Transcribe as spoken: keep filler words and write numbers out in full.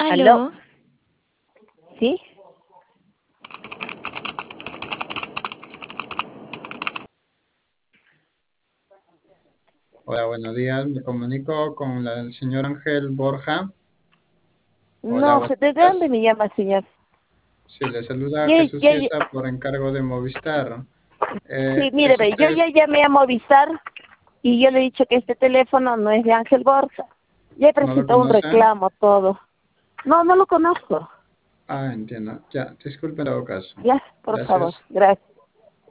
¿Aló? Aló. ¿Sí? Hola, buenos días. Me comunico con la- el señor Ángel Borja. Hola, No, buenos ¿de días. dónde me llama, señor? Sí, le saluda Ya, Jesús ya, ya. Ciesa por encargo de Movistar. Sí, Eh, mire, ¿es ve, yo usted? ya llamé a Movistar y yo le he dicho que este teléfono no es de Ángel Borja. Ya he ¿No lo presentado un conoce? reclamo, todo. No, no lo conozco. Ah, entiendo. Ya, disculpe en todo caso. Ya, por favor, Gracias. gracias.